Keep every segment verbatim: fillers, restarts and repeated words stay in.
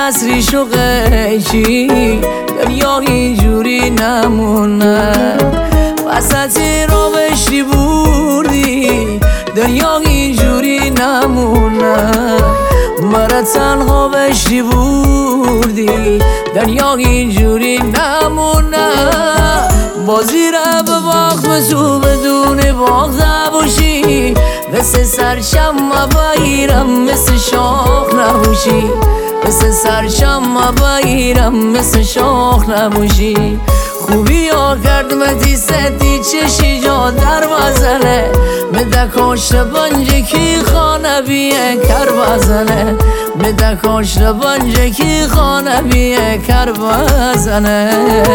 عصریش و قیچی دنیا اینجوری نمونه وسط رو بشتی بردی دنیا اینجوری نمونه مرا تنها بشتی بردی دنیا اینجوری نمونه بازی را به باخت تو بدون باخته باشی مثل سرشم بایرم مثل شاخ نباشی مثل سرشم بایرم مثل شاخ نباشی خوبی ها کردمتی ستی چشی جا در بزنه مده کاشت بنجه کی خانه بیه کر بزنه مده کاشت بنجه کی خانه بیه کر بزنه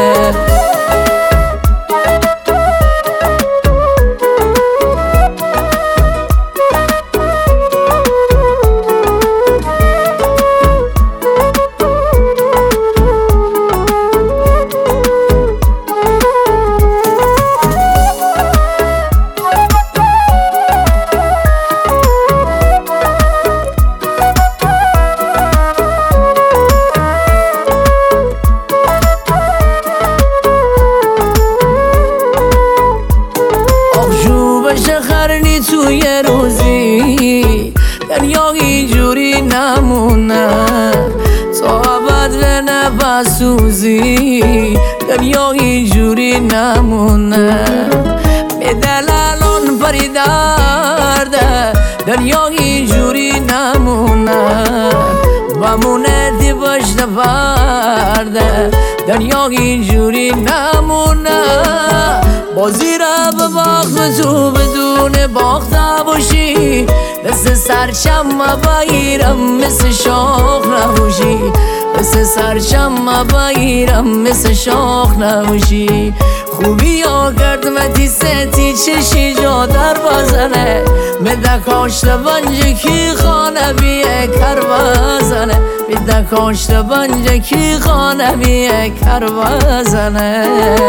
تو یه روزی دنیا اینجوری نمونه تا ابد به نبسوزی دنیا اینجوری نمونه به دلالان پری درده دنیا اینجوری نمونه بمونه دی پشت پرده دنیا اینجوری نمونه بازی را به باخت تو بدون باخته باشی مثل سرشم بایرم مثل شاخ نباشی مثل سرشم بایرم مثل شاخ نباشی خوبی ها کردمتی ستی چشی جا در بزنه مده کاشت بنجه کی خانه بیه کر بزنه مده کاشت بنجه کی خانه بیه کر بزنه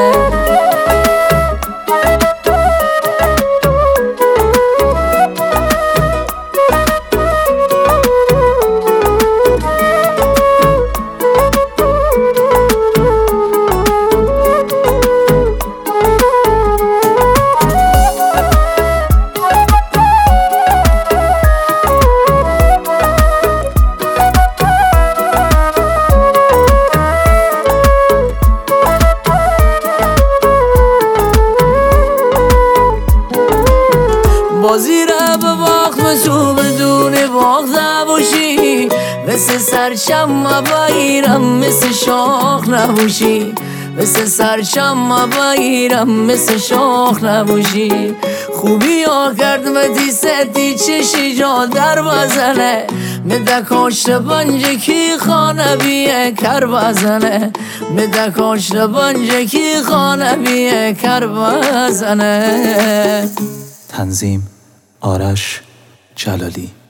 بازی را به باخت تو بدون باخته باشی مثل سرشم بایرم مثل شاخ نباشی مثل سرشم بایرم مثل شاخ نباشی خوبی ها کردمتی ستی چشی جا در بزنه مده کاشت بنجه کی خانه بیه کر بزنه مده کاشت بنجه کی خانه بیه کر بزنه. تنظیم آرش جلالی.